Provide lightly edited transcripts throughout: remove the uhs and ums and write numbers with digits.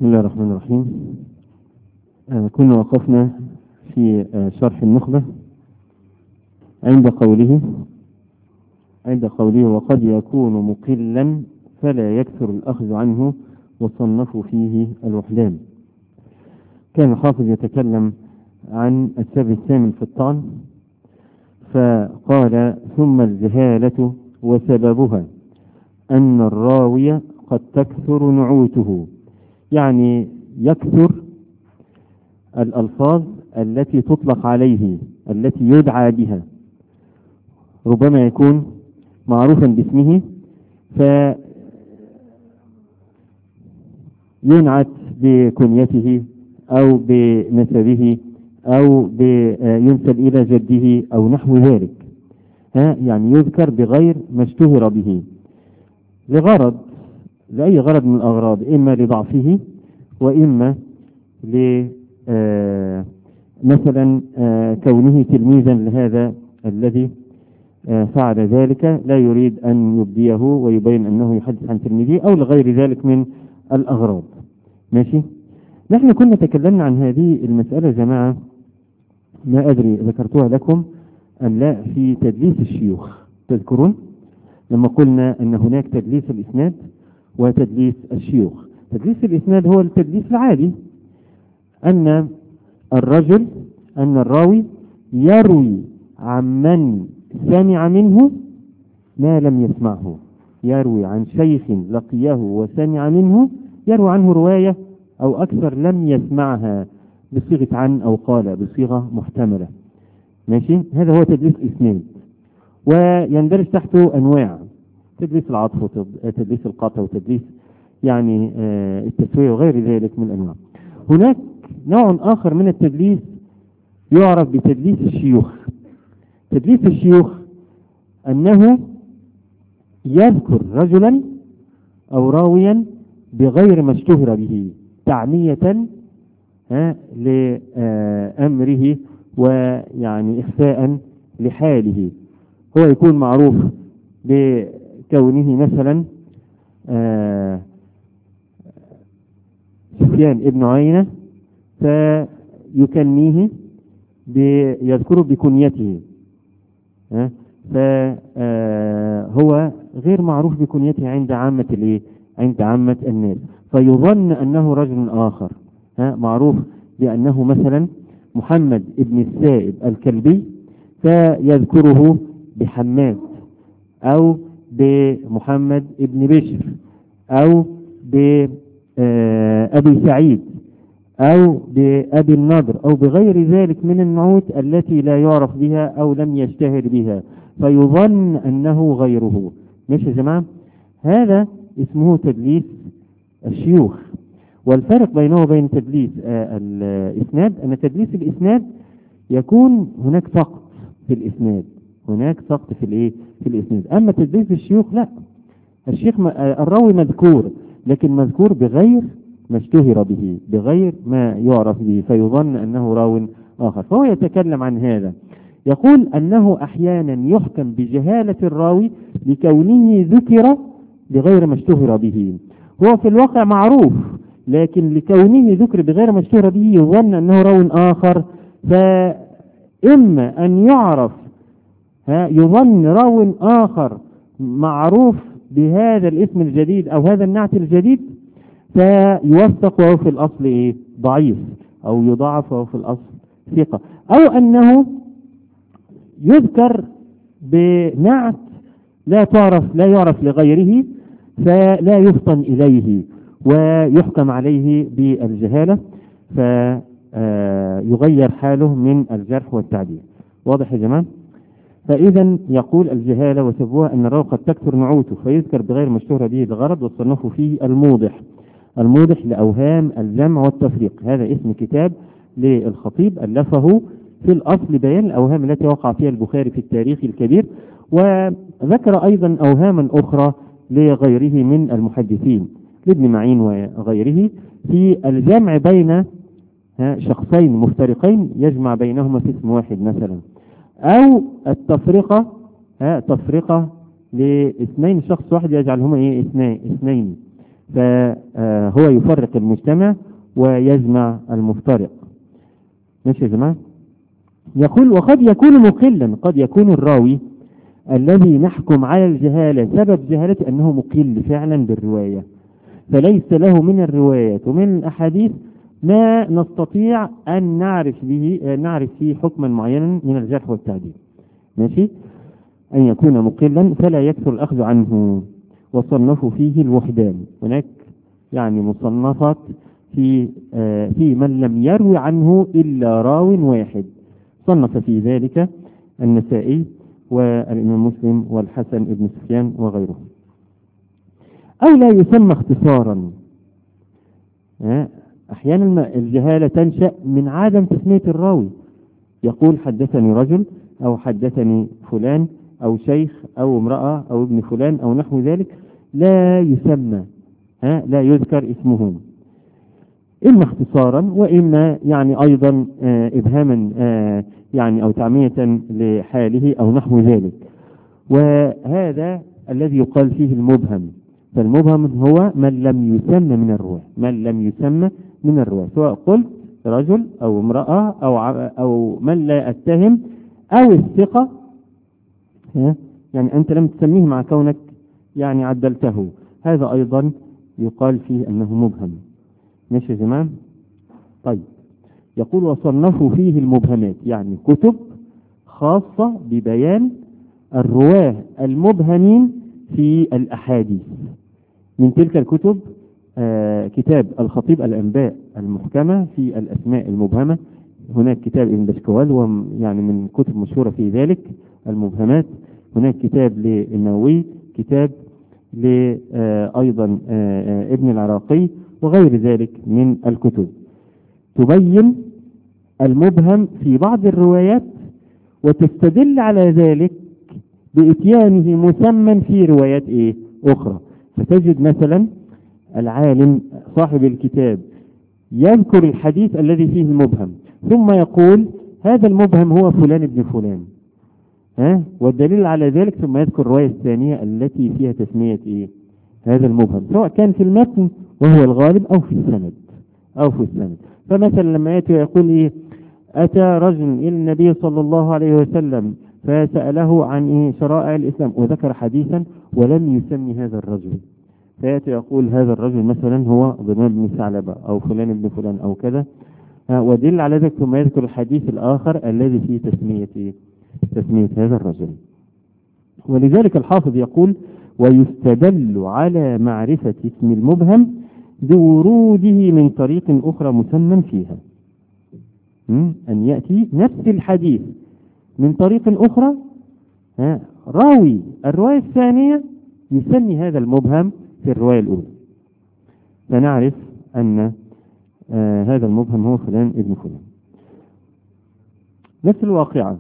بسم الله الرحمن الرحيم. كنا وقفنا في شرح النخبة عند قوله وقد يكون مقلا فلا يكثر الأخذ عنه وصنفوا فيه الوحدان. كان الحافظ يتكلم عن السبب الثامن في الطعن، فقال ثم الجهالة وسببها أن الراوي قد تكثر نعوته، يعني يكثر الألفاظ التي تطلق عليه التي يدعى بها، ربما يكون معروفا باسمه فينعت بكنيته أو بنسبه أو ينسب إلى جده أو نحو ذلك، يعني يذكر بغير ما اشتهر به لأي غرض من الأغراض، إما لضعفه وإما مثلا كونه تلميذا لهذا الذي فعل ذلك، لا يريد أن يبديه ويبين أنه يحدث عن تلميذه، أو لغير ذلك من الأغراض. ماشي. نحن كنا تكلمنا عن هذه المسألة يا جماعة، ما أدري ذكرتها لكم أم لا، في تدليس الشيوخ. تذكرون لما قلنا أن هناك تدليس الإسناد وتدليس الشيوخ. تدليس الإسناد هو التدليس العادي، أن الراوي يروي عمن سمع منه ما لم يسمعه، يروي عن شيخ لقيه وسمع منه، يروي عنه رواية أو أكثر لم يسمعها بصيغة عن أو قال بصيغة محتملة. ماشي. هذا هو تدليس الإسناد، ويندرج تحته أنواع: تدليس العطف وتدليس القطع وتدليس يعني التسوية وغير ذلك من الأنواع. هناك نوع آخر من التدليس يعرف بتدليس الشيوخ. تدليس الشيوخ أنه يذكر رجلا أو راويا بغير ما اشتهر به تعمية لأمره ويعني إخفاء لحاله. هو يكون معروف بكونه مثلا سفيان ابن عيينة، فيكنيه يذكره بكنيته، فهو غير معروف بكنيته عند عامة الناس، فيظن أنه رجل آخر معروف بأنه مثلا محمد ابن السائب الكلبي، فيذكره بحماد أو بمحمد ابن بشر أو بأبي سعيد أو بأبي النضر أو بغير ذلك من النعوت التي لا يعرف بها أو لم يشتهر بها، فيظن أنه غيره. ماشي يا جماعة؟ هذا اسمه تدليس الشيوخ. والفرق بينه وبين تدليس الإسناد أن تدليس الإسناد يكون هناك سقط في الإسناد، في الإسناد. أما تدليس الشيوخ لا، الراوي مذكور، لكن مذكور بغير ما اشتهر به، بغير ما يعرف به، فيظن أنه راو آخر. فهو يتكلم عن هذا، يقول أنه أحيانا يحكم بجهالة الراوي لكونه ذكر بغير ما اشتهر به، هو في الواقع معروف، لكن لكونه ذكر بغير ما اشتهر به يظن أنه راو آخر، فإما أن يعرف يظن راو آخر معروف بهذا الاسم الجديد أو هذا النعت الجديد فيوثق وهو في الأصل ضعيف، أو يضاعف وهو في الأصل ثقة، أو أنه يذكر بنعت لا يعرف لغيره فلا يفطن إليه ويحكم عليه بالجهالة، فيغير حاله من الجرح والتعديل. واضح يا جماعة؟ فإذا يقول الجهالة وسببها أن الراوي قد تكثر نعوته فيذكر بغير ما اشتهر به الغرض، والصنف فيه الموضح لأوهام الجمع والتفريق. هذا اسم كتاب للخطيب ألفه في الأصل بيان الأوهام التي وقع فيها البخاري في التاريخ الكبير، وذكر أيضا أوهاما أخرى لغيره من المحدثين لابن معين وغيره في الجمع بين شخصين مفترقين يجمع بينهما في اسم واحد مثلا، أو التفرقة تفرقة لاثنين، شخص واحد يجعلهما اثنين، فهو يفرق المجتمع ويجمع المفترق. ماشي يا جماعة. يقول وقد يكون مقلا، قد يكون الراوي الذي نحكم على الجهالة سبب جهالته أنه مقل فعلا بالرواية، فليس له من الروايات ومن الأحاديث ما نستطيع أن نعرف فيه حكما معينا من الجرح والتعديل. ماشي. أن يكون مقلا فلا يكثر الأخذ عنه. وصنفوا فيه الوحدان، هناك يعني مصنفات في من لم يروي عنه إلا راو واحد، صنف في ذلك النسائي والإمام مسلم والحسن بن سفيان وغيره. أو لا يسمى اختصارا. أحيانا الجهالة تنشأ من عدم تسمية الراوي، يقول حدثني رجل أو حدثني فلان أو شيخ أو امرأة أو ابن فلان أو نحو ذلك، لا يسمى، لا يذكر اسمه، إما اختصارا وإما يعني أيضا إبهاما يعني أو تعمية لحاله أو نحو ذلك. وهذا الذي يقال فيه المبهم. فالمبهم هو من لم يسمى من الرواة، من لم يسمى من الرواة، سواء قلت رجل أو امرأة أو من لا أتهم أو الثقة، يعني أنت لم تسميه مع كونك يعني عدلته، هذا أيضا يقال فيه أنه مبهم. ماشي يا جماعة. طيب، يقول وصنفوا فيه المبهمات، يعني كتب خاصة ببيان الرواه المبهمين في الأحاديث. من تلك الكتب كتاب الخطيب الأنباء المحكمة في الأسماء المبهمة، هناك كتاب ابن بشكوال ويعني من كتب مشهورة في ذلك المبهمات، هناك كتاب للنووي، كتاب أيضا ابن العراقي وغير ذلك من الكتب تبين المبهم في بعض الروايات وتستدل على ذلك بإتيانه مسمى في روايات أخرى. فتجد مثلا العالم صاحب الكتاب يذكر الحديث الذي فيه المبهم ثم يقول هذا المبهم هو فلان ابن فلان، والدليل على ذلك ثم يذكر الرواية الثانية التي فيها تسمية هذا المبهم، سواء كان في المتن وهو الغالب أو في السند. فمثلا لما يأتي يقول أتى رجل إلى النبي صلى الله عليه وسلم فسأله عن شرائع الإسلام وذكر حديثا ولم يسمي هذا الرجل، فيأتي يقول هذا الرجل مثلا هو ضمان بن ثعلبة أو فلان ابن فلان أو كذا، ودل على ذلك ثم يذكر الحديث الآخر الذي فيه تسمية هذا الرجل. ولذلك الحافظ يقول ويستدل على معرفة اسم المبهم بوروده من طريق أخرى مسمى فيها، أن يأتي نفس الحديث من طريق أخرى، راوي الرواية الثانية يسمي هذا المبهم في الرواية الأولى، فنعرف أن هذا المبهم هو فلان ابن فلان. نفس الواقع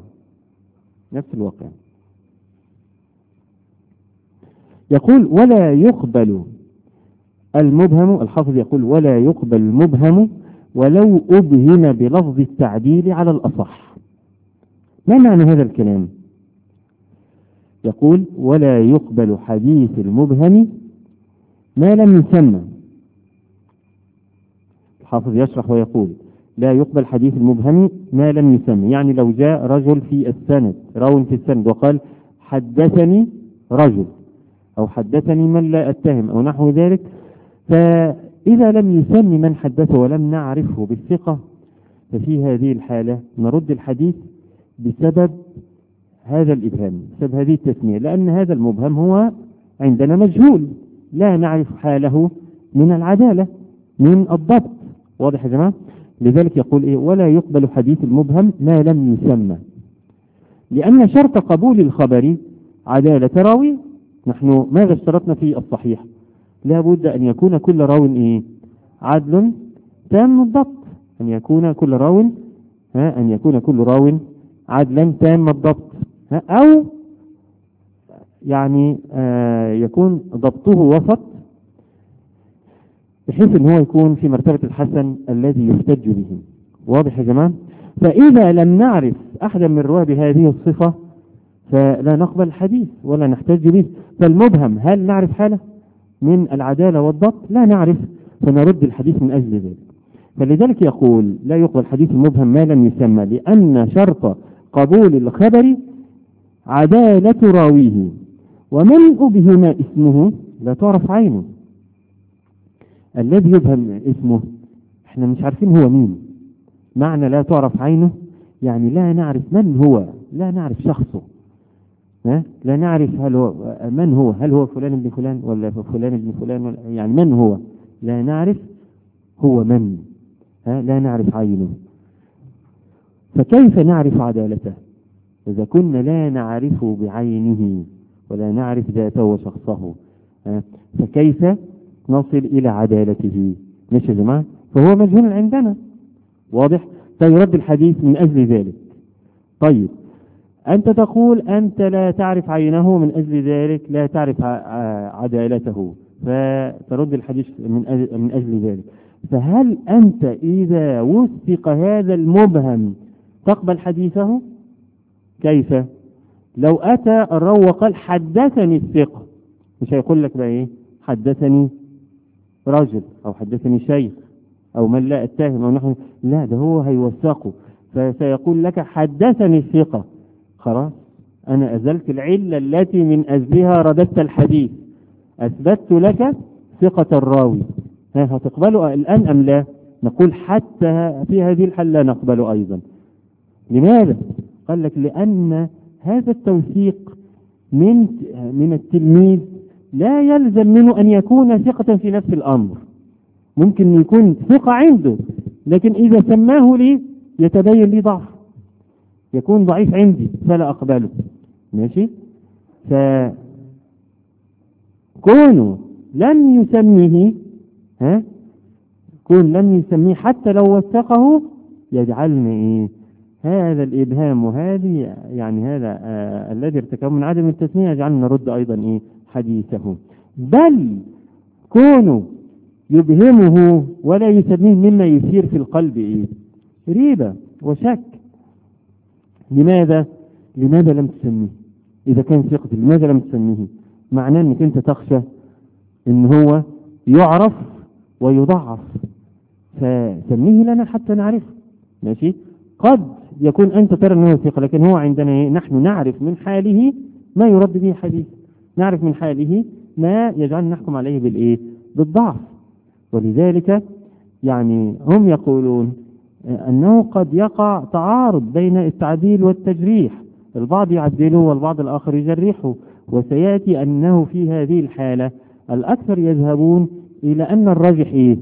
يقول ولا يقبل المبهم، الحافظ يقول ولا يقبل المبهم ولو أبهم بلفظ التعديل على الأصح. ما معنى هذا الكلام؟ يقول ولا يقبل حديث المبهم ما لم يسمى. الحافظ يشرح ويقول لا يقبل حديث المبهم ما لم يسمى، يعني لو جاء رجل في السند، راو في السند وقال حدثني رجل أو حدثني من لا أتهم أو نحو ذلك، فإذا لم يسمي من حدثه ولم نعرفه بالثقة ففي هذه الحالة نرد الحديث بسبب هذا الإبهام، بسبب هذه التسمية، لأن هذا المبهم هو عندنا مجهول لا نعرف حاله من العدالة من الضبط. واضح يا جماعة؟ لذلك يقول ولا يقبل حديث المبهم ما لم يسمى، لأن شرط قبول الخبر عدالة راوي. نحن ماذا اشترطنا في الصحيح؟ لا بد أن يكون كل راو عدل تام الضبط، أن يكون كل راو عدلا تام الضبط، أو يعني يكون ضبطه وسط بحيث ان هو يكون في مرتبة الحسن الذي يحتج به. واضح يا جماعة؟ فإذا لم نعرف أحدا من الرواه بهذه الصفة فلا نقبل الحديث ولا نحتج به. فالمبهم هل نعرف حاله؟ من العدالة والضبط لا نعرف، فنرد الحديث من أجل ذلك. فلذلك يقول لا يقبل الحديث المبهم ما لم يسمى، لأن شرط قبول الخبر عدالة راويه، ومن أبهم اسمه لا تعرف عينه. الذي يبهم اسمه احنا مش عارفين هو مين. معنى لا تعرف عينه يعني لا نعرف من هو، لا نعرف شخصه، لا نعرف هل هو من هو، هل هو فلان ابن فلان ولا فلان ابن فلان ولا يعني من هو، لا نعرف هو من، لا نعرف عينه. فكيف نعرف عدالته إذا كنا لا نعرفه بعينه ولا نعرف ذاته وشخصه؟ فكيف نصل إلى عدالته؟ مش يا جماعة؟ فهو مجهول عندنا، واضح؟ فيرد الحديث من أجل ذلك. طيب أنت تقول أنت لا تعرف عينه، من أجل ذلك لا تعرف عدالته، فترد الحديث من أجل ذلك. فهل أنت إذا وثق هذا المبهم تقبل حديثه؟ كيف؟ لو أتى الراوي وقال حدثني الثقة، مش هيقول لك بقى إيه حدثني رجل أو حدثني شيخ أو من لا أتهم أو نحن، لا، ده هو هيوثقه فسيقول لك حدثني الثقة. خلاص أنا أزلت العلة التي من أجلها رددت الحديث، أثبتت لك ثقة الراوي، هتقبله الآن أم لا؟ نقول حتى في هذه الحالة لا نقبله أيضا. لماذا؟ قال لك لأن هذا التوثيق من التلميذ لا يلزم منه أن يكون ثقة في نفس الأمر، ممكن يكون ثقة عنده لكن إذا سماه لي يتبين لي ضعف، يكون ضعيف عندي فلا أقبله. ماشي؟ فكونه لم يسميه كون لم يسميه حتى لو وثقه يجعلنا إيه؟ هذا الإبهام وهذه يعني هذا الذي ارتكبه من عدم التسمية يجعلنا نرد أيضا إيه؟ حديثه. بل كونه يبهمه ولا يسميه مما يثير في القلب إيه؟ ريبة وشك. لماذا لم تسميه؟ إذا كان ثقة لماذا لم تسميه؟ معناه أنك أنت تخشى أن هو يعرف ويضعف، فسميه لنا حتى نعرف. ماشي؟ قد يكون أنت ترى أنه ثقة لكن هو عندنا إيه؟ نحن نعرف من حاله ما يرد به حديث، نعرف من حاله ما يجعلنا نحكم عليه بالإيه؟ بالضعف. ولذلك يعني هم يقولون أنه قد يقع تعارض بين التعديل والتجريح، البعض يعدله والبعض الآخر يجرحه، وسيأتي أنه في هذه الحالة الأكثر يذهبون إلى أن الراجح إيه؟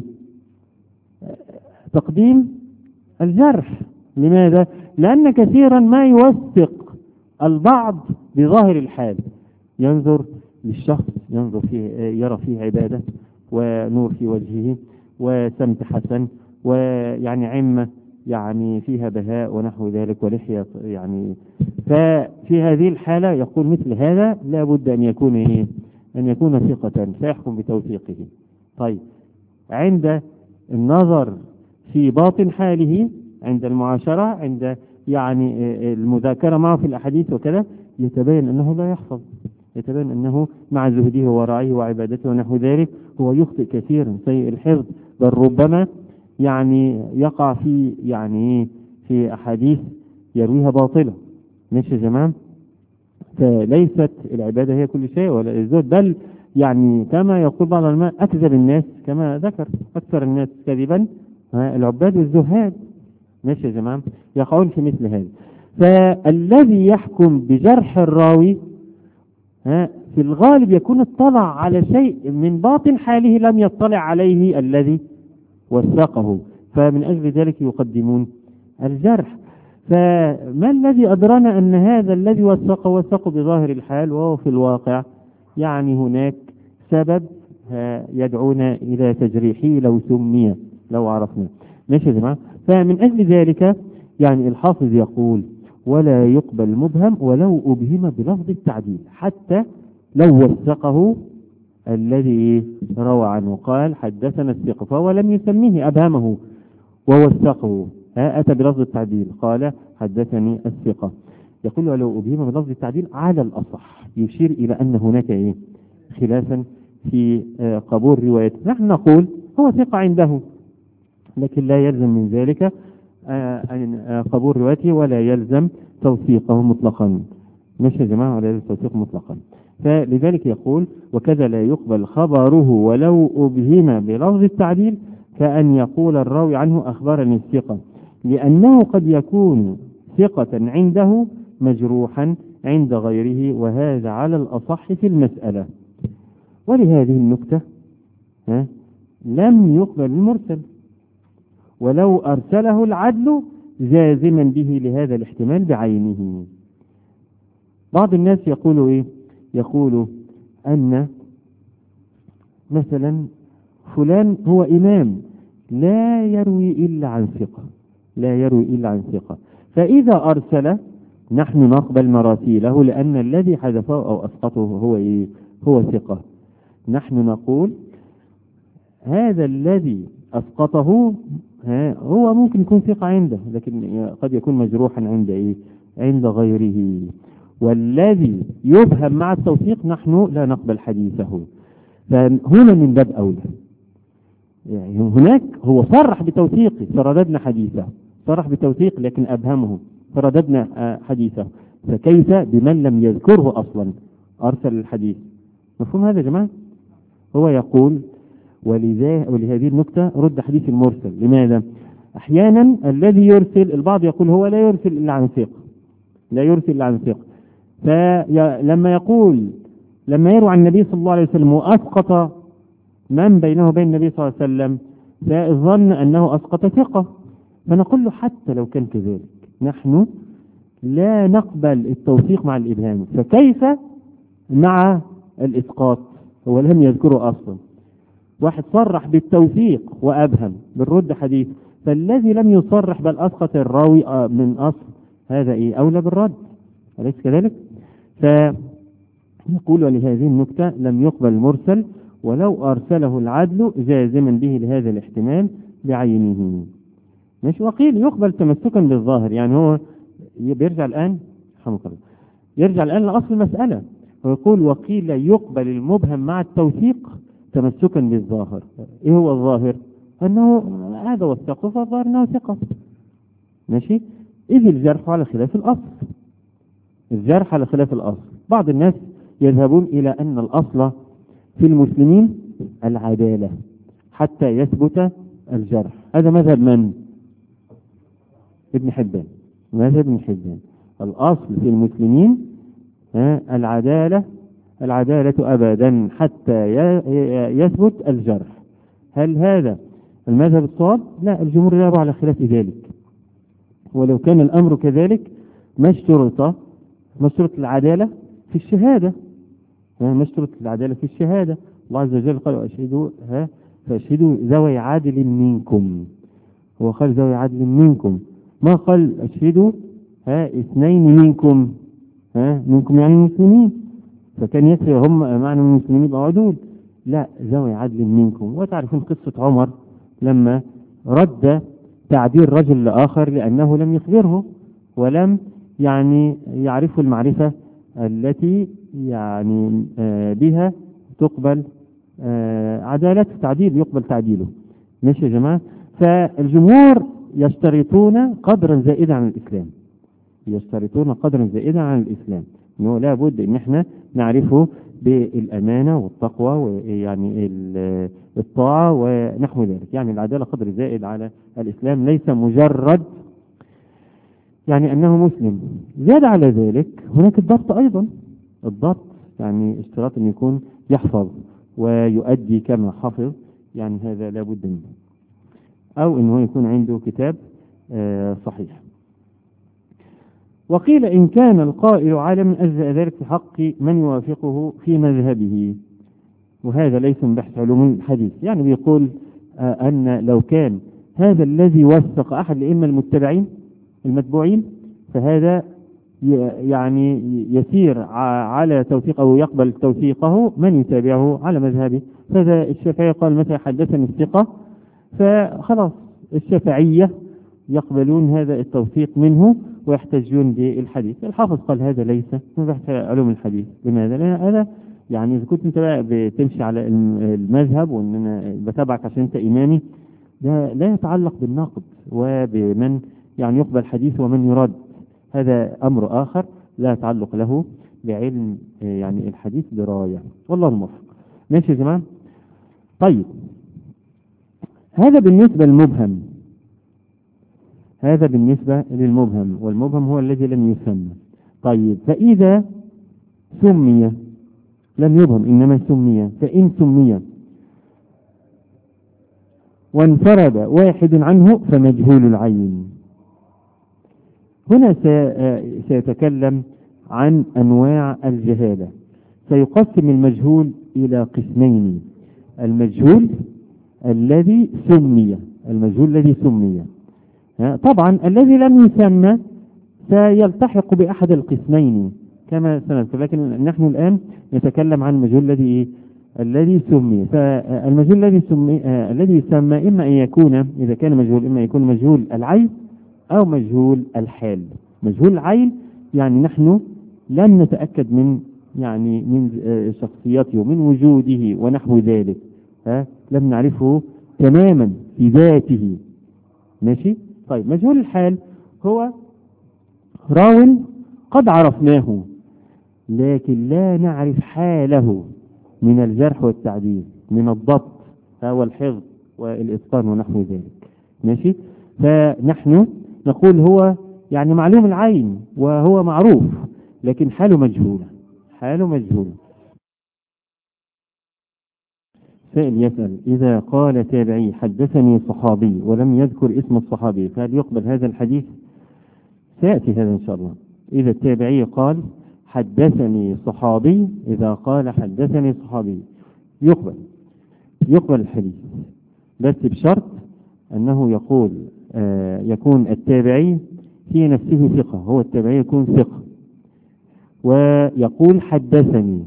تقديم الجرح. لماذا؟ لأن كثيرا ما يوثق البعض بظاهر الحال، ينظر للشخص ينظر فيه يرى فيه عبادة ونور في وجهه وسمت حسن ويعني عمة يعني فيها بهاء ونحو ذلك ولحية يعني، ففي هذه الحالة يقول مثل هذا لا بد أن يكون إيه؟ أن يكون ثقة فيحكم بتوثيقه. طيب عند النظر في باطن حاله، عند المعاشرة، عند يعني المذاكرة معه في الأحاديث وكذا، يتبين أنه لا يحفظ، يتبين أنه مع زهده ورعيه وعبادته ونحو ذلك هو يخطئ كثيرا سيء الحفظ، بل ربما يعني يقع في يعني في أحاديث يرويها باطلة. ماشي يا جماعة؟ فليست العبادة هي كل شيء ولا الزهد، بل يعني كما يقول بعض العلماء أكذب الناس كما ذكر أكثر الناس كذبا العباد والزهاد. ماشي يا جماعة؟ يقعون في مثل هذا. فالذي يحكم بجرح الراوي في الغالب يكون اطلع على شيء من باطن حاله لم يطلع عليه الذي وثقه، فمن أجل ذلك يقدمون الجرح. فما الذي أدرانا أن هذا الذي وثقه بظاهر الحال وهو في الواقع يعني هناك سبب يدعونا إلى تجريحه لو سمي لو عرفنا. ماشي يا جماعة؟ فمن أجل ذلك يعني الحافظ يقول ولا يقبل مبهم ولو أبهم بلفظ التعديل، حتى لو وثقه الذي روى عنه قال حدثنا الثقة فهو لم يسميه أبهمه ووثقه، أتى بلفظ التعديل قال حدثني الثقة، يقول ولو أبهم بلفظ التعديل على الأصح، يشير إلى أن هناك خلافا في قبول روايته. نحن نقول هو ثقة عنده، لكن لا يلزم من ذلك قبول روايته، ولا يلزم توثيقه مطلقا. مش يا جماعة، ولا يلزم توثيقه مطلقا. فلذلك يقول: وكذا لا يقبل خبره ولو أبهم بلفظ التعديل، كأن يقول الراوي عنه أخبرني الثقة، لأنه قد يكون ثقة عنده مجروحا عند غيره، وهذا على الأصح في المسألة. ولهذه النكتة لم يقبل المرسل ولو أرسله العدل جازما به لهذا الاحتمال بعينه. بعض الناس يقولوا إيه؟ يقولوا أن مثلا فلان هو إمام لا يروي إلا عن ثقة، لا يروي إلا عن ثقة، فإذا أرسل نحن نقبل مراسيله، لأن الذي حذفه أو أسقطه هو إيه؟ هو ثقة. نحن نقول هذا الذي أسقطه هو ممكن يكون ثقة عنده، لكن قد يكون مجروحا عند إيه؟ عند غيره. والذي يبهم مع التوثيق نحن لا نقبل حديثه. فهنا من باب أولى، يعني هناك هو صرح بتوثيقه فرددنا حديثه، صرح بتوثيق لكن أبهمه فرددنا حديثه، فكيف بمن لم يذكره أصلا أرسل الحديث؟ مفهوم هذا يا جماعة؟ هو يقول ولهذه النكتة رد حديث المرسل. لماذا؟ أحيانا الذي يرسل، البعض يقول هو لا يرسل إلا عن ثقة، لا يرسل إلا عن ثقة، فلما يقول لما يروي عن النبي صلى الله عليه وسلم وأسقط من بينه وبين النبي صلى الله عليه وسلم، فظن أنه أسقط ثقة، فنقول له حتى لو كان كذلك نحن لا نقبل التوثيق مع الإبهام، فكيف مع الإسقاط؟ هو لم يذكره أصلا، واحد صرح بالتوثيق وأبهم بالرد حديث، فالذي لم يصرح بل أسقط الراوي من أصل، هذا إيه؟ أولى بالرد، أليس كذلك؟ فيقول ولهذه النكتة لم يقبل المرسل ولو أرسله العدل جازما به لهذا الاحتمال بعينه. مش وقيل يقبل تمسكا بالظاهر، يعني هو بيرجع الآن رحمه الله يرجع الآن لأصل المسألة، ويقول وقيل يقبل المبهم مع التوثيق تمسكا بالظاهر. إيه هو الظاهر؟ أنه هذا والثقة، فالظاهر أنه ثقة، ماشي؟ إذ الجرح على خلاف الأصل، الجرح على خلاف الأصل. بعض الناس يذهبون إلى أن الأصل في المسلمين العدالة حتى يثبت الجرح. هذا مذهب من؟ ابن حبان، مذهب ابن حبان. الأصل في المسلمين العدالة أبدا حتى يثبت الجرح. هل هذا المذهب الصواب؟ لا، الجمهور يرى على خلاف ذلك، ولو كان الأمر كذلك ما اشترط العدالة في الشهادة، ما اشترط العدالة في الشهادة. الله عز وجل قال فأشهدوا ذوي عدل منكم، هو قال ذوي عدل منكم، ما قال أشهدوا اثنين منكم، منكم يعني المسلمين، فكان يكفي هم معنى المسلمين يبقوا عدول، لا ذوي عدل منكم. وتعرفون قصة عمر لما رد تعديل رجل لآخر لأنه لم يخبره ولم يعني يعرف المعرفة التي يعني بها تقبل عدالة التعديل، يقبل تعديله. ماشي يا جماعة؟ فالجمهور يشترطون قدرا زائدا عن الإسلام، يشترطون قدرا زائدا عن الإسلام، إنه لا بد إن احنا نعرفه بالأمانة والتقوى ويعني الطاعة ونحو ذلك. يعني العدالة قدر زائد على الإسلام، ليس مجرد يعني أنه مسلم. زاد على ذلك هناك الضبط أيضا، الضبط يعني اشتراط أن يكون يحفظ ويؤدي كما حفظ، يعني هذا لا بد منه، أو أنه يكون عنده كتاب صحيح. وقيل إن كان القائل عالما أجزأ ذلك في حق من يوافقه في مذهبه، وهذا ليس من بحث علوم الحديث. يعني بيقول أن لو كان هذا الذي وثق أحد الأئمة المتبعين المتبوعين، فهذا يعني يسير على توثيق أو يقبل توثيقه من يتابعه على مذهبه. فهذا الشافعي قال مثلا حدثني الثقة، فخلاص الشافعية يقبلون هذا التوثيق منه ويحتجون بالحديث. الحافظ قال هذا ليس من بحث علوم الحديث. لماذا؟ لأن هذا يعني إذا كنت أنت بقى بتمشي على المذهب وإن أنا بتابعك عشان أنت إمامي، ده لا يتعلق بالنقد وبمن يعني يقبل حديث ومن يرد. هذا أمر آخر لا يتعلق له بعلم يعني الحديث دراية. والله الموفق. ماشي يا جماعة. طيب، هذا بالنسبة للمبهم. هذا بالنسبة للمبهم، والمبهم هو الذي لم يسمى. طيب، فإذا سمي لم يبهم إنما سمي، فإن سمي وانفرد واحد عنه فمجهول العين. هنا سيتكلم عن أنواع الجهالة. سيقسم المجهول إلى قسمين: المجهول الذي سمي، المجهول الذي سمي. طبعا الذي لم يسمى سيلتحق بأحد القسمين كما سنذكر، لكن نحن الآن نتكلم عن المجهول الذي سمي. فالمجهول الذي يسمى إما أن يكون، إذا كان مجهول، إما يكون مجهول العين أو مجهول الحال. مجهول العين يعني نحن لم نتأكد من شخصيته ومن وجوده ونحو ذلك، لم نعرفه تماما في ذاته. ماشي. طيب، مجهول الحال هو راو قد عرفناه لكن لا نعرف حاله من الجرح والتعديل، من الضبط والحفظ والإتقان ونحو ذلك. ماشي. فنحن نقول هو يعني معلوم العين وهو معروف لكن حاله مجهولة، حاله مجهولة. سائل يسأل: إذا قال تابعي حدثني صحابي ولم يذكر اسم الصحابي فهل يقبل هذا الحديث؟ سيأتي هذا إن شاء الله. إذا التابعي قال حدثني صحابي، إذا قال حدثني صحابي يقبل الحديث، بس بشرط أنه يكون التابعي في نفسه ثقة، هو التابعي يكون ثقة ويقول حدثني،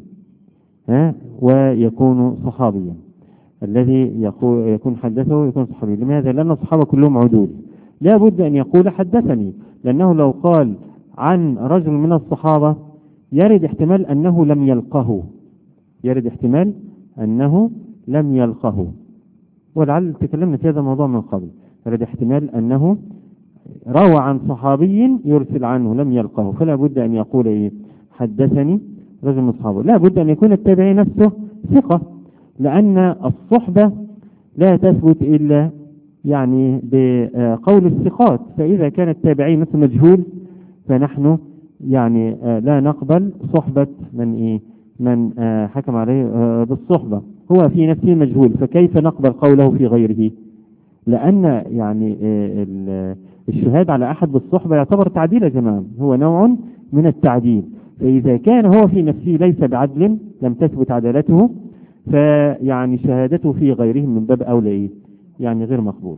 ويكون صحابيا. الذي يكون حدثه يكون صحابي. لماذا؟ لأن الصحابة كلهم عدول، لا بد أن يقول حدثني، لأنه لو قال عن رجل من الصحابة يرد احتمال أنه لم يلقه، يرد احتمال أنه لم يلقه، ولعل تكلمنا في هذا الموضوع من قبل. يرد احتمال أنه روى عن صحابي يرسل عنه لم يلقه، فلا بد أن يقول حدثني رجل من الصحابة. لا بد أن يكون التابعي نفسه ثقة، لأن الصحبة لا تثبت إلا يعني بقول الثقات. فإذا كان التابعي مثل مجهول فنحن يعني لا نقبل صحبة من حكم عليه بالصحبة، هو في نفسه مجهول، فكيف نقبل قوله في غيره؟ لأن يعني الشهاد على أحد بالصحبة يعتبر تعديل يا جماعة، هو نوع من التعديل. فإذا كان هو في نفسه ليس بعدل، لم تثبت عدالته، فيعني شهادته في غيره من باب أولى يعني غير مقبولة.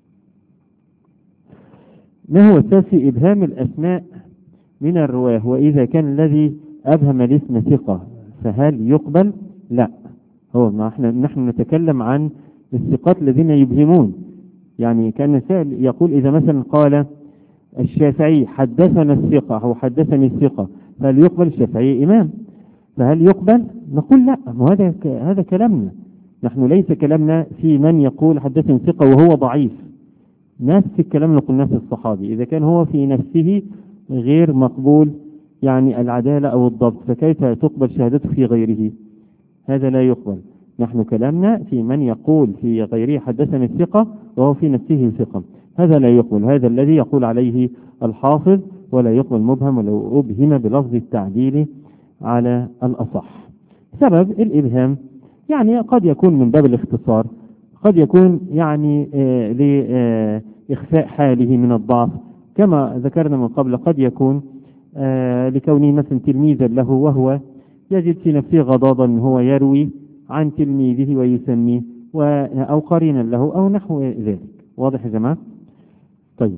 ما هو أساس إبهام الأسماء من الرواه؟ وإذا كان الذي أبهم الاسم ثقة فهل يقبل؟ لا، هو نحن نتكلم عن الثقات الذين يبهمون. يعني كان سائل يقول: إذا مثلا قال الشافعي حدثنا الثقة أو حدثني الثقة فهل يقبل؟ الشافعي إمام، فهل يقبل؟ نقول لا، هذا كلامنا نحن، ليس كلامنا في من يقول حدثني ثقة وهو ضعيف. نفس الكلام اللي قلناه في الصحابي، إذا كان هو في نفسه غير مقبول يعني العدالة أو الضبط، فكيف تقبل شهادته في غيره؟ هذا لا يقبل. نحن كلامنا في من يقول في غيره حدثني الثقة وهو في نفسه ثقة، هذا لا يقبل. هذا الذي يقول عليه الحافظ: ولا يقبل مبهم ولو أبهم بلفظ التعديل على الأصح. سبب الإبهام يعني قد يكون من باب الاختصار، قد يكون يعني لإخفاء حاله من الضعف كما ذكرنا من قبل، قد يكون لكونه مثلا تلميذا له وهو يجد في نفسه غضاضا أن هو يروي عن تلميذه ويسميه، أو قرينا له أو نحو ذلك. واضح يا جماعة؟ طيب،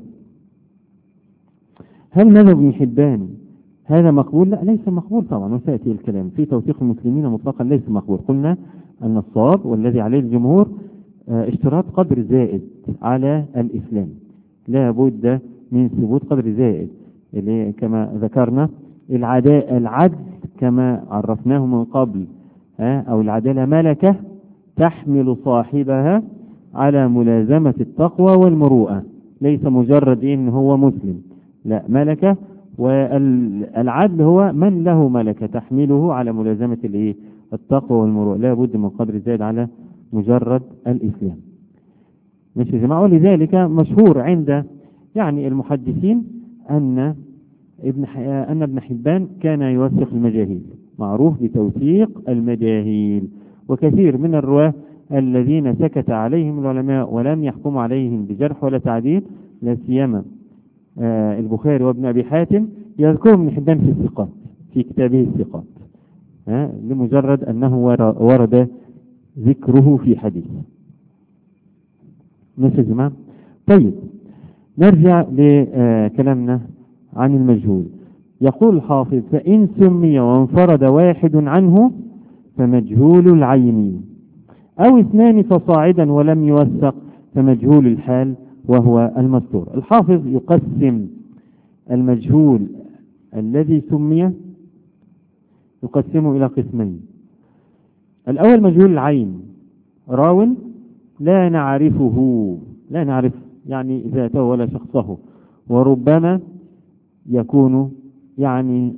هل مذهب ابن حبان هذا مقبول؟ لا، ليس مقبول طبعا، وسيأتي الكلام في توثيق المسلمين مطلقا، ليس مقبول. قلنا أن الصواب والذي عليه الجمهور اشتراط قدر زائد على الإسلام، لا بد من ثبوت قدر زائد، اللي كما ذكرنا العدل كما عرفناه من قبل، أو العدالة ملكة تحمل صاحبها على ملازمة التقوى والمروءة، ليس مجرد إن هو مسلم، لا، ملكة. والعدل هو من له ملكة تحمله على ملازمة التقوى والمروءة، لا بد من قدر زاد على مجرد الإسلام. مش يا جماعة؟ ولذلك مشهور عند يعني المحدثين أن ابن حبان كان يوثق المجاهيل، معروف بتوثيق المجاهيل. وكثير من الرواة الذين سكت عليهم العلماء ولم يحكموا عليهم بجرح ولا تعديل، لا سيما البخاري وابن أبي حاتم، يذكر ابن حبان في الثقات في كتابه الثقات، لمجرد أنه ورد ذكره في حديث. ماشي يا جماعة؟ طيب نرجع لكلامنا عن المجهول. يقول الحافظ: فإن سمي وانفرد واحد عنه فمجهول العين، أو اثنان فصاعدا ولم يوثق فمجهول الحال وهو المستور. الحافظ يقسم المجهول الذي سمي، يقسمه إلى قسمين. الأول مجهول العين، راو لا نعرفه، لا نعرف يعني ذاته ولا شخصه، وربما يكون يعني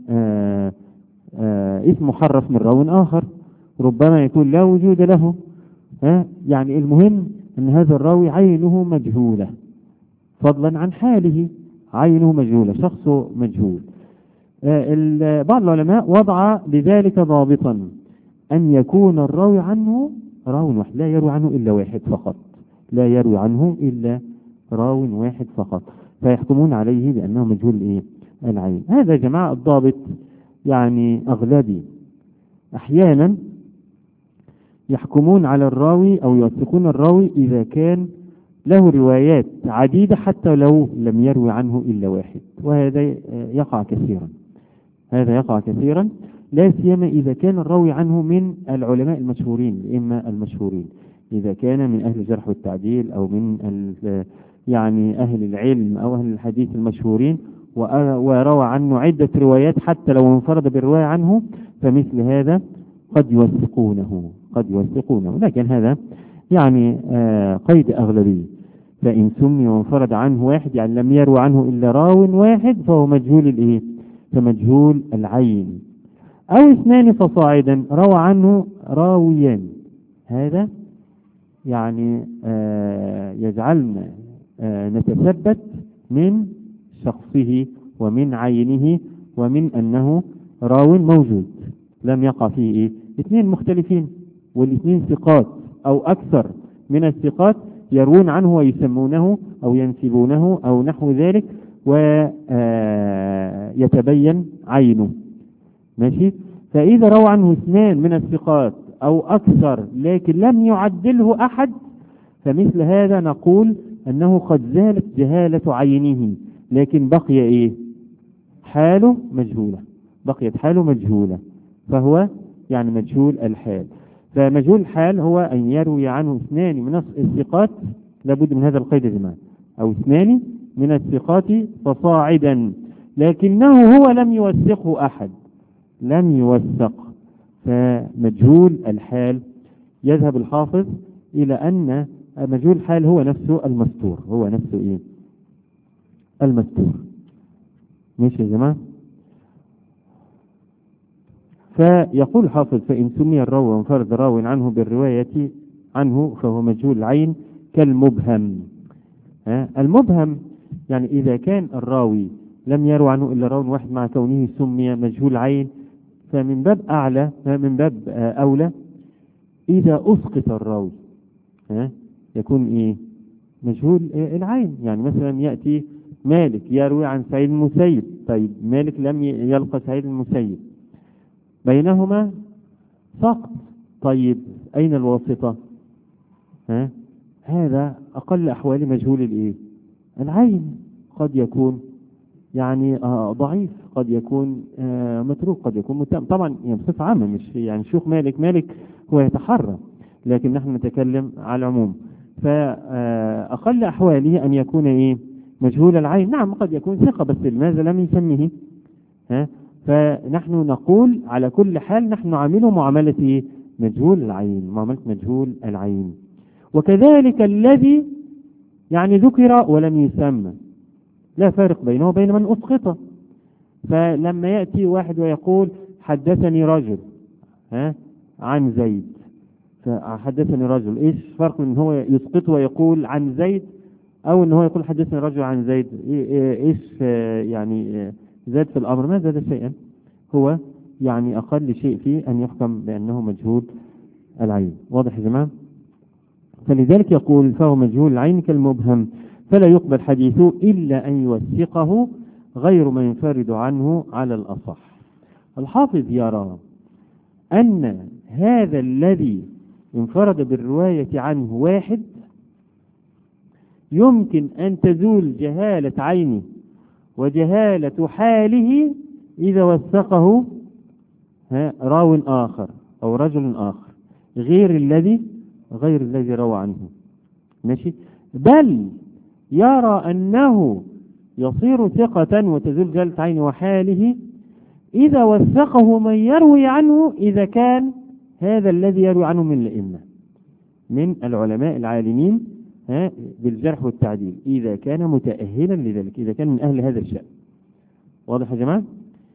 اسم محرف من راو آخر، ربما يكون لا وجود له. يعني المهم أن هذا الراوي عينه مجهولة، فضلا عن حاله، عينه مجهولة، شخصه مجهول. بعض العلماء وضع لذلك ضابطا، أن يكون الراوي عنه راو واحد، لا يروي عنه إلا واحد فقط، لا يروي عنه إلا راو واحد فقط، فيحكمون عليه بأنه مجهول العين. هذا يا جماعة الضابط يعني أغلبي. أحيانا يحكمون على الراوي أو يوثقون الراوي إذا كان له روايات عديدة حتى لو لم يروي عنه إلا واحد، وهذا يقع كثيرا، هذا يقع كثيرا، لا سيما إذا كان الراوي عنه من العلماء المشهورين، الأئمة المشهورين، إذا كان من أهل الجرح والتعديل أو من يعني أهل العلم أو أهل الحديث المشهورين، وروى عنه عدة روايات حتى لو انفرد بالرواية عنه، فمثل هذا قد يوثقونه، لكن هذا يعني قيد أغلبي. فإن سمي وانفرد عنه واحد، يعني لم يروى عنه إلا راو واحد، فهو مجهول فمجهول العين. أو اثنان فصاعدا روى عنه راويان، هذا يعني يجعلنا نتثبت من شخصه ومن عينه ومن أنه راو موجود لم يقع فيه اثنين مختلفين، والاثنين ثقات أو أكثر من الثقات يروون عنه ويسمونه أو ينسبونه أو نحو ذلك، ويتبين عينه. ماشي؟ فإذا روى عنه اثنان من الثقات أو أكثر لكن لم يعدله أحد، فمثل هذا نقول أنه قد زالت جهالة عينه، لكن بقي حاله مجهولة، بقيت حاله مجهولة، فهو يعني مجهول الحال. فمجهول الحال هو أن يروي عنه اثنان من الثقات، لابد من هذا القيد يا جماعة، أو اثنان من الثقات فصاعدا، لكنه هو لم يوثقه أحد، لم يوثق، فمجهول الحال. يذهب الحافظ إلى أن مجهول الحال هو نفسه المستور، هو نفسه المستور. ماشي يا جماعة؟ فيقول الحافظ: فإن سمي الراوي وانفرد راو عنه بالرواية عنه فهو مجهول العين كالمبهم. المبهم يعني إذا كان الراوي لم يروي عنه إلا راو واحد مع كونه سمي مجهول العين، فمن باب أعلى، من باب أولى إذا أسقط الراوي يكون مجهول العين. يعني مثلا يأتي مالك يروي عن سعيد المسيب، طيب مالك لم يلقى سعيد المسيب، بينهما سقط، طيب أين الواسطة؟ هذا أقل أحوال مجهول العين، قد يكون يعني ضعيف، قد يكون متروك، قد يكون متهم، طبعا بصفة عامة، مش يعني شيوخ مالك هو يتحرى، لكن نحن نتكلم على العموم. فأقل أحواله أن يكون مجهول العين. نعم قد يكون ثقة، بس لماذا لم يسميه؟ فنحن نقول على كل حال نحن نعامله معاملة مجهول العين، معاملة مجهول العين. وكذلك الذي يعني ذكر ولم يسمى، لا فارق بينه وبين من أسقط. فلما يأتي واحد ويقول حدثني رجل عن زيد، فحدثني رجل، ايش فرق ان هو يسقط ويقول عن زيد او ان هو يقول حدثني رجل عن زيد؟ ايش يعني زاد في الامر؟ ما زاد شيئا، هو يعني اقل شيء فيه ان يحكم بانه مجهول العين. واضح يا جماعه؟ فلذلك يقول فهو مجهول العين كالمبهم، فلا يقبل حديثه الا ان يوثقه غير ما ينفرد عنه على الاصح. الحافظ يرى ان هذا الذي انفرد بالرواية عنه واحد يمكن أن تزول جهالة عينه وجهالة حاله إذا وثقه راو آخر أو رجل آخر غير الذي روى عنه. ماشي؟ بل يرى أنه يصير ثقة وتزول جهالة عينه وحاله إذا وثقه من يروي عنه، إذا كان هذا الذي يروي عنه من الأئمة، من العلماء العالمين بالجرح والتعديل، إذا كان متأهلا لذلك، إذا كان من أهل هذا الشأن. واضح يا جماعة؟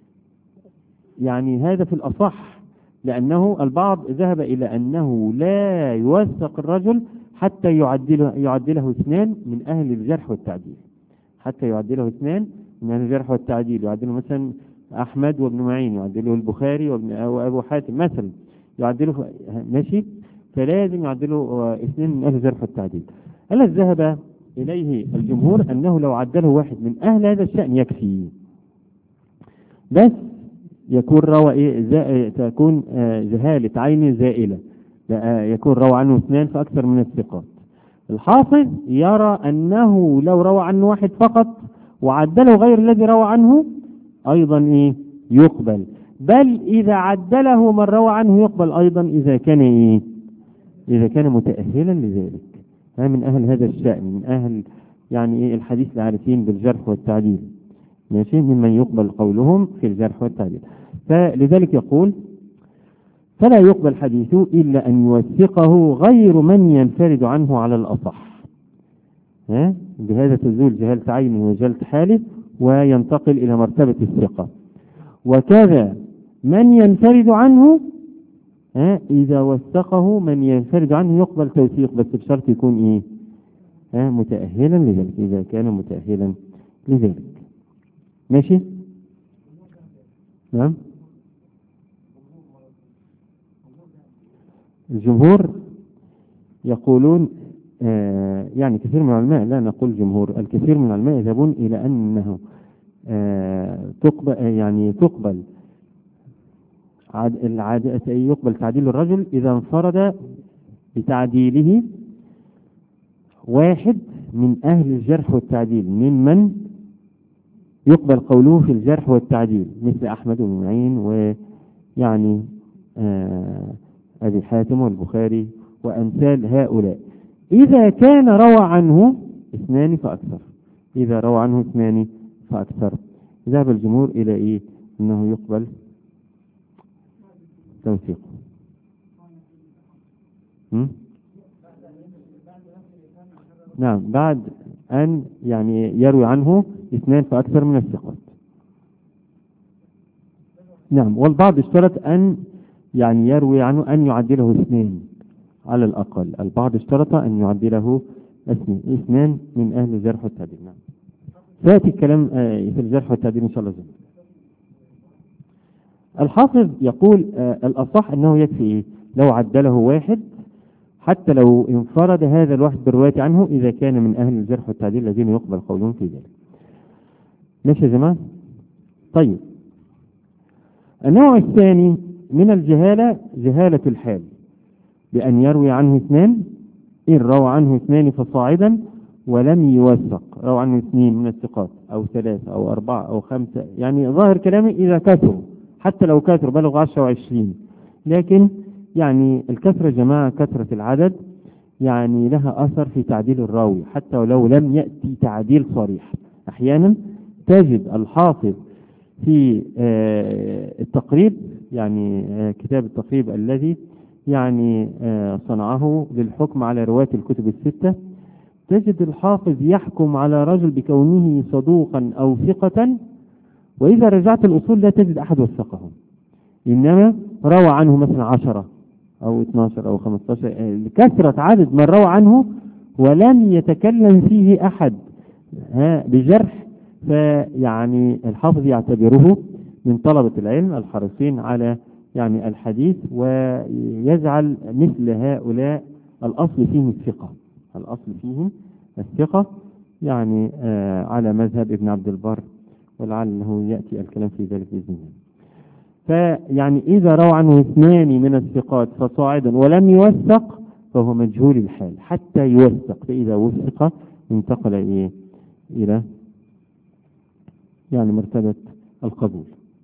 يعني هذا في الأصح، لأنه البعض ذهب إلى أنه لا يوثق الرجل حتى يعدله اثنان من أهل الجرح والتعديل، حتى يعدله اثنان من أهل الجرح والتعديل، يعدله مثلا أحمد وابن معين، يعدله البخاري وأبو حاتم مثلا، يعدله ماشي، فلازم يعدله اثنين من أهل الجرح والتعديل. الذي ذهب إليه الجمهور أنه لو عدله واحد من أهل هذا الشأن يكفي، بس يكون روى تكون جهالة عين زائلة، يكون روى عنه اثنان فأكثر من الثقات. الحافظ يرى أنه لو روى عنه واحد فقط وعدله غير الذي روى عنه أيضا يقبل، بل إذا عدله من روى عنه يقبل أيضا إذا كان متأهلا لذلك، من أهل هذا الشأن، من أهل يعني الحديث العارفين بالجرح والتعديل، ماشي، ممن يقبل قولهم في الجرح والتعديل. فلذلك يقول فلا يقبل حديثه إلا أن يوثقه غير من ينفرد عنه على الأصح، بهذا تزول جهالة عينه وجهالة حاله وينتقل إلى مرتبة الثقة. وكذا من ينفرد عنه إذا وثقه من ينفرد عنه يقبل توثيق، بس بشرط يكون متأهلا لذلك، إذا كان متأهلا لذلك. ماشي؟ نعم. الجمهور يقولون يعني كثير من العلماء، لا نقول جمهور، الكثير من العلماء يذهبون إلى أنه تقبل يقبل تعديل الرجل إذا انفرد بتعديله واحد من أهل الجرح والتعديل ممن يقبل قوله في الجرح والتعديل، مثل أحمد بن معين ويعني أبي حاتم والبخاري وأمثال هؤلاء، إذا كان روى عنه اثنان فأكثر، إذا روى عنه اثنان فأكثر. ذهب الجمهور إلى أنه يقبل توثيق. نعم، بعد أن يعني يروي عنه اثنان فأكثر من الثقات. نعم، والبعض اشترط أن يعني يروي عنه أن يعدله اثنين على الأقل، البعض اشترط أن يعدله اثنان من أهل الجرح والتعديل. نعم، سيأتي الكلام في الجرح والتعديل إن شاء الله. الحافظ يقول الأصح أنه يكفي لو عدله واحد، حتى لو انفرد هذا الواحد بالرواية عنه، إذا كان من أهل الجرح والتعديل الذين يقبل قولهم في ذلك. ماشي يا جماعة؟ طيب، النوع الثاني من الجهالة جهالة الحال، بأن يروي عنه اثنان، إن روى عنه اثنان فصاعدا ولم يوثق، روى عنه اثنين من الثقات أو ثلاثة أو أربعة أو خمسة، يعني ظاهر كلامي إذا كثروا، حتى لو كثروا بلغوا 10 و20، لكن يعني الكثرة جماعة، كثرة العدد يعني لها أثر في تعديل الراوي، حتى ولو لم يأتي تعديل صريح. أحيانا تجد الحافظ في التقريب، يعني كتاب التقريب الذي يعني صنعه للحكم على رواة الكتب الستة، تجد الحافظ يحكم على رجل بكونه صدوقا أو ثقة، وإذا رجعت الأصول لا تجد أحد وثقه، إنما روى عنه مثلا 10 أو 12 أو 15 لكثرة عدد من روى عنه، ولم يتكلم فيه أحد بجرح. فيعني الحافظ يعتبره من طلبة العلم الحريصين على يعني الحديث، ويجعل مثل هؤلاء الأصل فيهم الثقة، الأصل فيهم الثقة، يعني على مذهب ابن عبد البر، ولعله يأتي الكلام في ذلك بإذن الله. فيعني إذا روى عنه 2 من الثقات فصاعدا ولم يوثق فهو مجهول الحال حتى يوثق، فإذا وثق انتقل إلى يعني مرتبة القبول.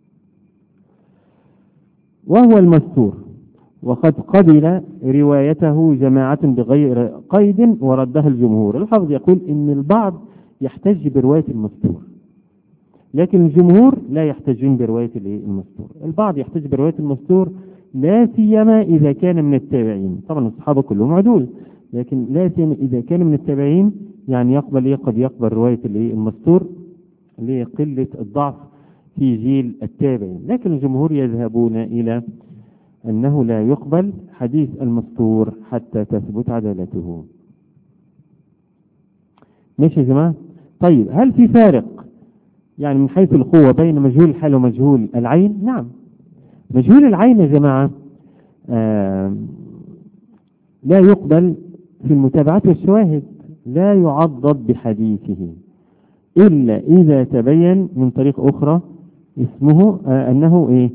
وهو المستور، وقد قبل روايته جماعة بغير قيد وردها الجمهور. الحافظ يقول إن البعض يحتج برواية المستور، لكن الجمهور لا يحتجون برواية المستور. البعض يحتج برواية المستور لا سيما إذا كان من التابعين، طبعا الصحابة كلهم عدول، لكن لا سيما إذا كان من التابعين، يعني قد يقبل رواية المستور لقلة الضعف في جيل التابعين. لكن الجمهور يذهبون إلى أنه لا يقبل حديث المستور حتى تثبت عدالته. ماشي يا جماعة؟ طيب، هل في فارق يعني من حيث القوة بين مجهول الحال ومجهول العين؟ نعم. مجهول العين يا جماعة لا يقبل في المتابعات والشواهد، لا يعضد بحديثه إلا إذا تبين من طريق أخرى اسمه أنه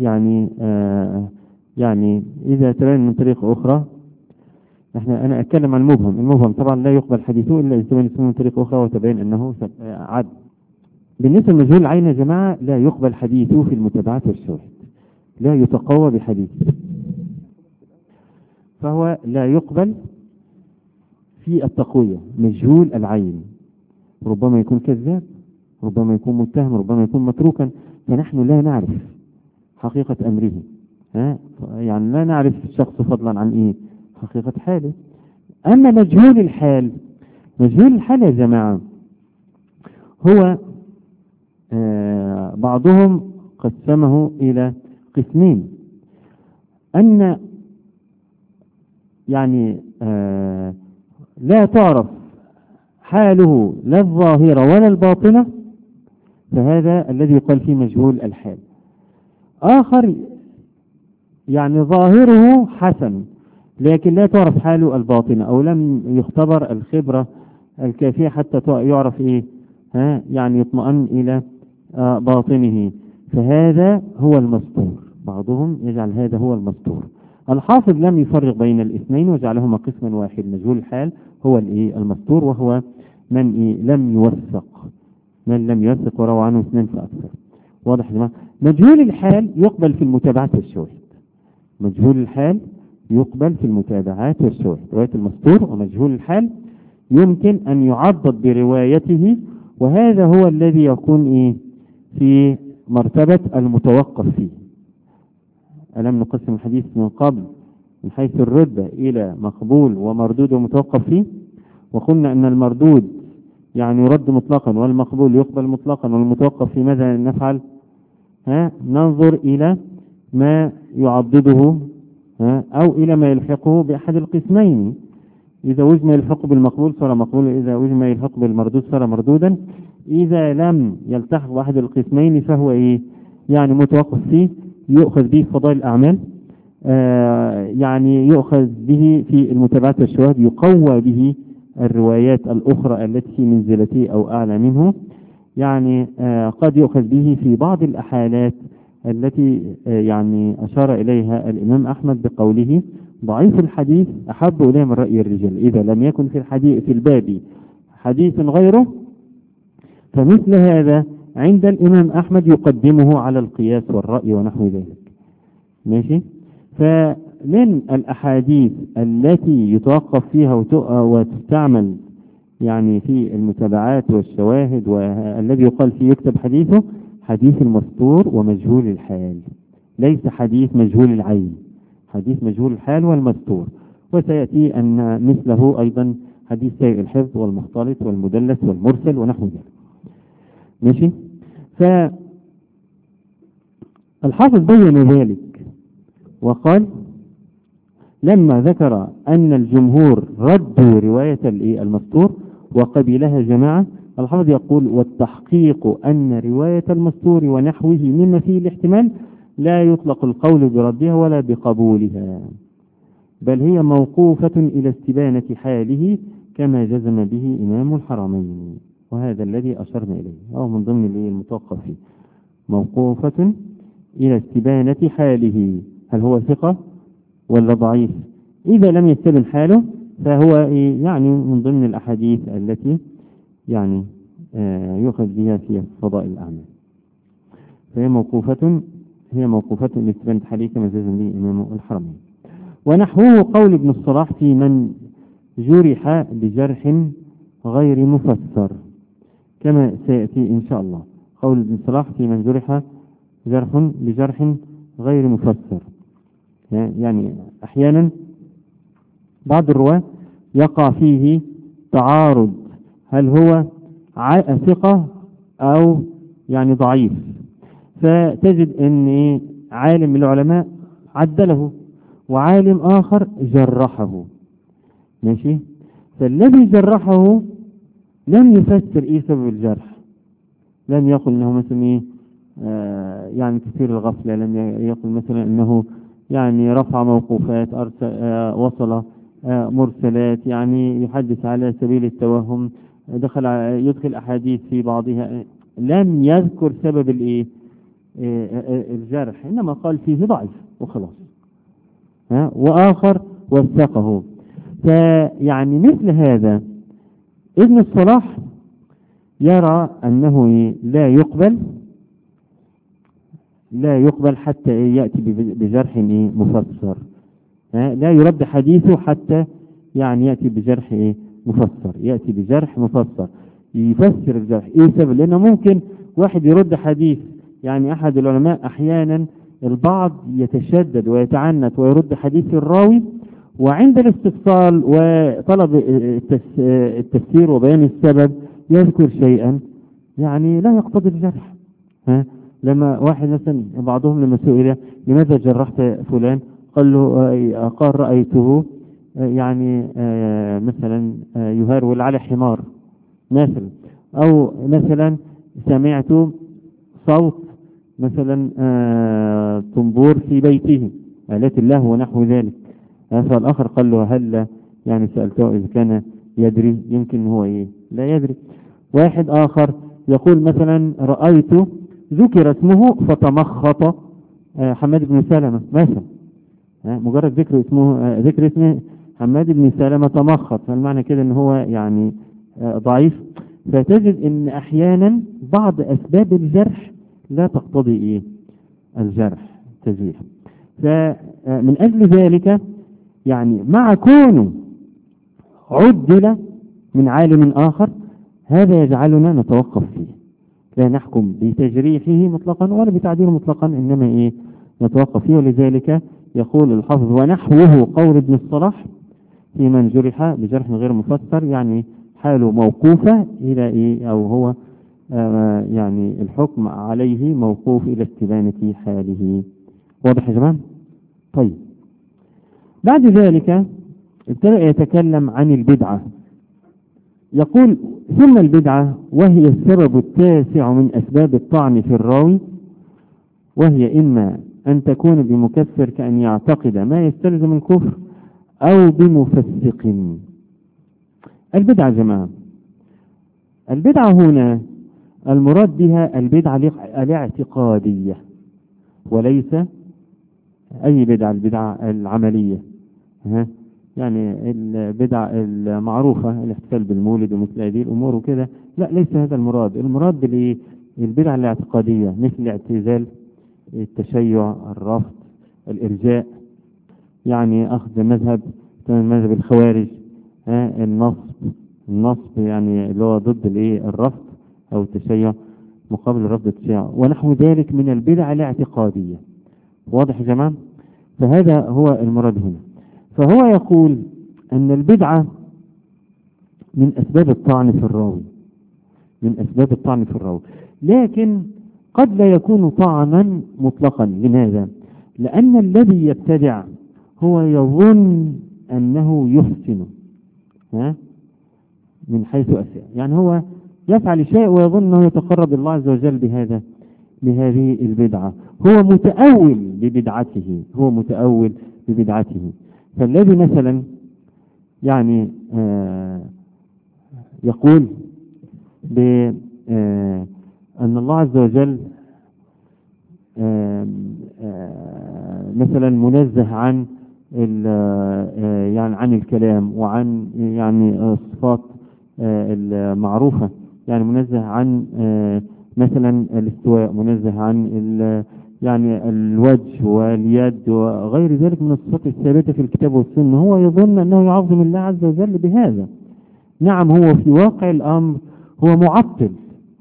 يعني إذا تبين من طريق أخرى. أنا أتكلم عن المبهم طبعا لا يقبل حديثه إلا إذا تبين اسمه من طريق أخرى وتبين أنه عدل. بالنسبة لمجهول العين يا جماعة لا يقبل حديثه في المتابعات والشواهد، لا يتقوى بحديثه، فهو لا يقبل في التقوية. مجهول العين ربما يكون كذاب، ربما يكون متهم، ربما يكون متروكا، فنحن لا نعرف حقيقة أمره، يعني لا نعرف الشخص فضلا عن حقيقة حاله. أما مجهول الحال يا جماعة هو بعضهم قسمه إلى قسمين، أن يعني لا تعرف حاله لا الظاهرة ولا الباطنة، فهذا الذي يقال فيه مجهول الحال. آخر يعني ظاهره حسن لكن لا تعرف حاله الباطنة، أو لم يختبر الخبرة الكافية حتى يعرف يعني يطمئن إلى باطنه، فهذا هو المستور. بعضهم يجعل هذا هو المستور. الحافظ لم يفرق بين الاثنين وجعلهما قسما واحد. مجهول الحال هو المستور، وهو من لم يوثق وروى عنه 2 فأكثر. واضح يا جماعة؟ مجهول الحال يقبل في المتابعات والشواهد. مجهول الحال يقبل في المتابعات والشواهد. رواية المستور ومجهول الحال يمكن أن يعضد بروايته، وهذا هو الذي يكون في مرتبة المتوقف فيه. ألم نقسم الحديث من قبل من حيث الرتبة إلى مقبول ومردود ومتوقف فيه؟ وقلنا أن المردود يعني يرد مطلقا، والمقبول يقبل مطلقا، والمتوقف في ماذا نفعل؟ ننظر إلى ما يعضده أو إلى ما يلحقه بأحد القسمين. إذا وجد يلحقه بالمقبول صار مقبولا، إذا وجد يلحقه بالمردود صار مردودا. إذا لم يلتحق بأحد القسمين فهو يعني متوقف فيه، يؤخذ به في فضائل الأعمال، يعني يؤخذ به في المتابعات والشواهد، يقوى به الروايات الأخرى التي في منزلته أو أعلى منه. يعني قد يؤخذ به في بعض الأحالات التي يعني أشار إليها الإمام أحمد بقوله ضعيف الحديث أحب إليه من رأي الرجال. إذا لم يكن في الباب حديث غيره فمثل هذا عند الإمام أحمد يقدمه على القياس والرأي ونحو ذلك. ماشي؟ فمن الأحاديث التي يتوقف فيها وتستعمل يعني في المتابعات والشواهد، والذي يقال فيه يكتب حديثه حديث المستور ومجهول الحال، ليس حديث مجهول العين. حديث مجهول الحال والمستور. وسيأتي أن مثله أيضا حديث سيء الحفظ والمختلط والمدلس والمرسل ونحو ذلك. ماشي. فالحافظ بين ذلك وقال لما ذكر أن الجمهور ردوا رواية المستور وقبلها جماعة، الحافظ يقول والتحقيق أن رواية المستور ونحوه مما فيه الاحتمال لا يطلق القول بردها ولا بقبولها، بل هي موقوفة إلى استبانة حاله كما جزم به إمام الحرمين، وهذا الذي أشرنا إليه أو من ضمن المتوقف فيه، موقوفة إلى استبانة حاله، هل هو ثقة ولا ضعيف؟ إذا لم يستبن حاله فهو يعني من ضمن الأحاديث التي يعني يؤخذ بها في فضائل الأعمال، فهي موقوفة لاستبانة حاله كما جزم به إمام الحرمين. ونحوه قول ابن الصلاح في من جرح بجرح غير مفسر كما سيأتي إن شاء الله. قول ابن الصلاح في من جرح بجرح غير مفسر، يعني أحيانا بعض الرواة يقع فيه تعارض، هل هو ثقة أو يعني ضعيف، فتجد أن عالم من العلماء عدله وعالم آخر جرحه. ماشي. فالذي جرحه لم يفسر سبب الجرح، لم يقل أنه مثلا يعني كثير الغفلة، لم يقل مثلا أنه يعني رفع موقوفات، وصل مرسلات، يعني يحدث على سبيل التوهم، يدخل أحاديث في بعضها، لم يذكر سبب الجرح، إنما قال فيه ضعيف وخلاص، وآخر وثقه. فيعني مثل هذا ابن الصلاح يرى أنه لا يقبل حتى يأتي بجرح مفسر، لا يرد حديثه حتى يعني يأتي بجرح مفسر، يأتي بجرح مفسر يفسر الجرح سبب، لأنه ممكن واحد يرد حديث، يعني أحد العلماء أحيانا البعض يتشدد ويتعنت ويرد حديث الراوي، وعند الاستفصال وطلب التفسير وبيان السبب يذكر شيئا يعني لا يقتضي الجرح. لما واحد مثلا بعضهم لما سئل لماذا جرحت فلان قال رأيته يعني مثلا يهرول على حمار مثلا، أو مثلا سمعت صوت مثلا طنبور في بيته آلات الله ونحو ذلك، فالآخر قال له هل يعني سألته إذا كان يدري، يمكن هو لا يدري. واحد آخر يقول مثلا رأيت ذكر اسمه فتمخط حماد بن سلمة مثلا، مجرد ذكر اسمه حماد بن سلمة تمخط، فالمعنى كده ان هو يعني ضعيف. فتجد ان احيانا بعض اسباب الجرح لا تقتضي الجرح تجريح. فمن اجل ذلك يعني مع كونه عدل من عالم اخر هذا يجعلنا نتوقف فيه، لا نحكم بتجريحه مطلقا ولا بتعديله مطلقا، انما نتوقف فيه. ولذلك يقول الحافظ ونحوه قول ابن الصلاح في من جرح بجرح غير مفسر، يعني حاله موقوفة إلى أو هو يعني الحكم عليه موقوف إلى استبانة حاله. واضح يا جماعة؟ طيب بعد ذلك ابتدأ يتكلم عن البدعة، يقول ثم البدعة وهي السبب التاسع من أسباب الطعن في الراوي، وهي إما أن تكون بمكفر كأن يعتقد ما يستلزم الكفر أو بمفسق. البدعة جماعة، البدعة هنا المراد بها البدعة الاعتقادية وليس أي بدعة، البدعة العملية، يعني البدع المعروفة الاحتفال بالمولد ومثل هذه الأمور وكده، لا ليس هذا المراد. المراد بالبدع الاعتقادية مثل الاعتزال، التشيع، الرفض، الإرجاء، يعني أخذ مذهب الخوارج، النصب يعني اللي هو ضد الرفض أو التشيع مقابل الرفض التشيع ونحو ذلك من البدع الاعتقادية. واضح يا جماعة؟ فهذا هو المراد هنا. فهو يقول أن البدعة من أسباب الطعن في الراوي، من أسباب الطعن في الراوي، لكن قد لا يكون طعنا مطلقا. لماذا؟ لأن الذي يبتدع هو يظن أنه يحسن من حيث أساء، يعني هو يفعل شيء ويظن أنه يتقرب الله عز وجل بهذه البدعة، هو متأول ببدعته، هو متأول ببدعته. فالذي مثلا يعني يقول أن الله عز وجل مثلا منزه عن يعني عن الكلام وعن يعني الصفات المعروفة، يعني منزه عن مثلا الاستواء، منزه عن يعني الوجه واليد وغير ذلك من الصفات الثابتة في الكتاب والسنة، هو يظن أنه يعظم الله عز وجل بهذا. نعم، هو في واقع الأمر هو معطل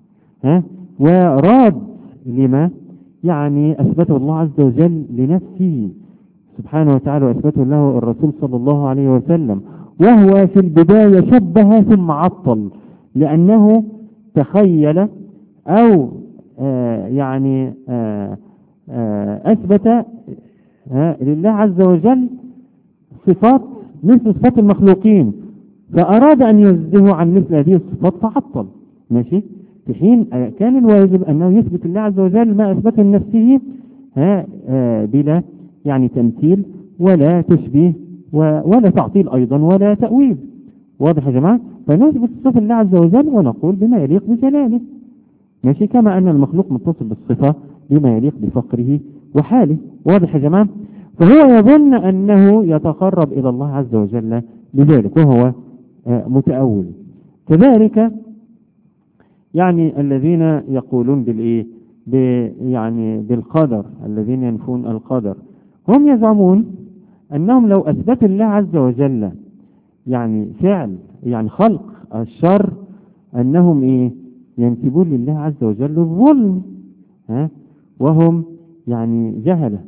وراد لما يعني أثبته الله عز وجل لنفسه سبحانه وتعالى وأثبته له الرسول صلى الله عليه وسلم، وهو في البداية شبه ثم عطل، لأنه تخيل أو يعني أثبت لله عز وجل صفات مثل صفات المخلوقين، فأراد أن ينزه عن مثل هذه الصفات فعطل. ماشي، في حين كان الواجب أنه يثبت الله عز وجل ما أثبته لنفسه بلا يعني تمثيل ولا تشبيه ولا تعطيل أيضا ولا تأويل. واضح يا جماعة؟ فنثبت صفة الله عز وجل ونقول بما يليق بجلاله، ماشي، كما أن المخلوق متصل بالصفة بما يليق بفقره وحاله. واضح يا جماعة؟ فهو يظن أنه يتقرب إلى الله عز وجل بذلك وهو متأول. كذلك يعني الذين يقولون يعني بالقدر، الذين ينفون القدر، هم يزعمون أنهم لو أثبتوا الله عز وجل يعني فعل يعني خلق الشر أنهم ينسبون لله عز وجل الظلم، وهم يعني جهلة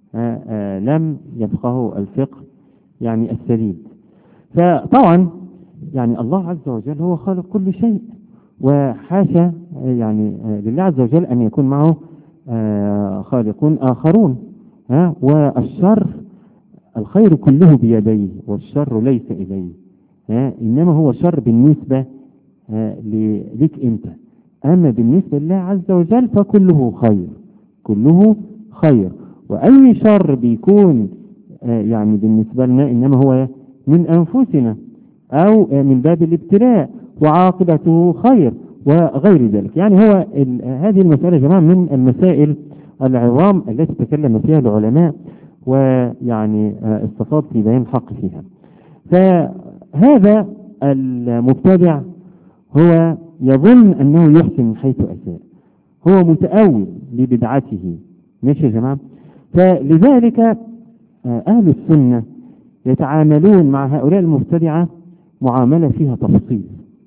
لم يفقهوا الفقه يعني السديد. فطبعا يعني الله عز وجل هو خالق كل شيء، وحاشا يعني لله عز وجل أن يكون معه خالقون آخرون، والشر الخير كله بيديه والشر ليس إليه، إنما هو شر بالنسبة لك أنت، أما بالنسبة لله عز وجل فكله خير، كله خير. وأي شر بيكون يعني بالنسبة لنا إنما هو من أنفسنا أو من باب الابتلاء وعاقبته خير وغير ذلك. يعني هو هذه المسألة يا جماعة من المسائل العظام التي تكلم فيها العلماء ويعني استفاض في بيان الحق فيها. فهذا المبتدع هو يظن أنه يحسن من حيث أساء، هو متأول لبدعته. ماشي يا جماعة؟ فلذلك أهل السنة يتعاملون مع هؤلاء المبتدعة معاملة فيها تفصيل.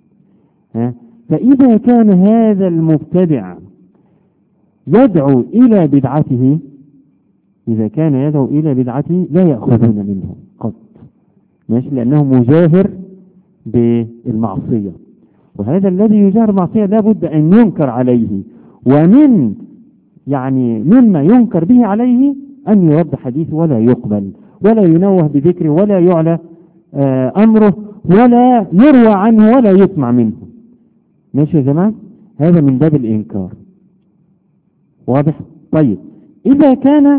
فإذا كان هذا المبتدع يدعو إلى بدعته، إذا كان يدعو إلى بدعته لا يأخذون منه قط، ماشي، لأنه مجاهر بالمعصية، وهذا الذي يجاهر معصية لا بد أن ينكر عليه، ومن يعني مما ينكر به عليه أن يرد حديثه ولا يقبل ولا ينوه بذكره ولا يعلى أمره ولا يروى عنه ولا يسمع منه. ماشي يا جماعة؟ هذا من باب الإنكار. واضح؟ طيب، إذا كان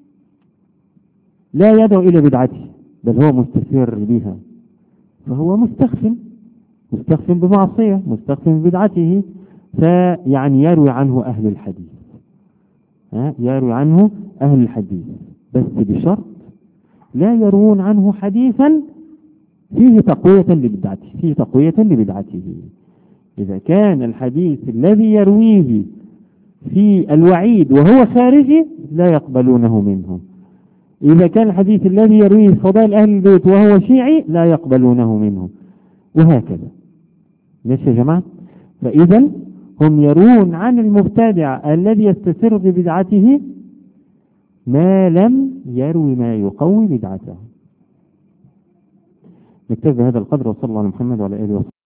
لا يدعو إلى بدعته بل هو مستسر بها فهو مستخف بمعصية، مستخف ببدعته، فيعني يروي عنه أهل الحديث، يروي عنه أهل الحديث، بس بشرط لا يروون عنه حديثا فيه تقوية لبدعته، إذا كان الحديث الذي يرويه في الوعيد وهو خارجي لا يقبلونه منه، إذا كان الحديث الذي يرويه في فضائل أهل البيت وهو شيعي لا يقبلونه منه، وهكذا. ماشي يا جماعة؟ فإذا هم يروون عن المبتدع الذي يستسر ببدعته ما لم يروي ما يقوي بدعته. نكتفي بهذا القدر، وصلى الله على محمد وعلى آله وصحبه.